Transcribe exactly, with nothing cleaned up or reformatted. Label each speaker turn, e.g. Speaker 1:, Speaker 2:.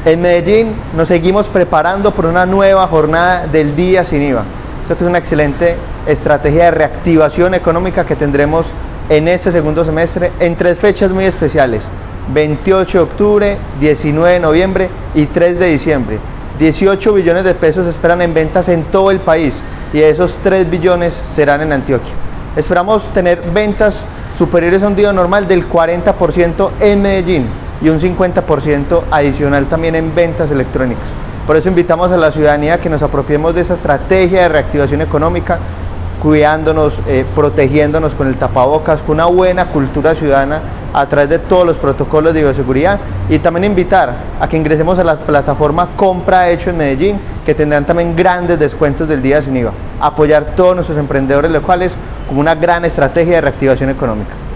Speaker 1: En Medellín nos seguimos preparando por una nueva jornada del día sin I V A. Eso que es una excelente estrategia de reactivación económica que tendremos en este segundo semestre en tres fechas muy especiales: veintiocho de octubre, diecinueve de noviembre y tres de diciembre. dieciocho billones de pesos se esperan en ventas en todo el país y de esos tres billones serán en Antioquia. Esperamos tener ventas superiores a un día normal del cuarenta por ciento en Medellín y un cincuenta por ciento adicional también en ventas electrónicas. Por eso invitamos a la ciudadanía a que nos apropiemos de esa estrategia de reactivación económica, cuidándonos, eh, protegiéndonos con el tapabocas, con una buena cultura ciudadana a través de todos los protocolos de bioseguridad, y también invitar a que ingresemos a la plataforma Compra Hecho en Medellín, que tendrán también grandes descuentos del día sin I V A. Apoyar a todos nuestros emprendedores locales como una gran estrategia de reactivación económica.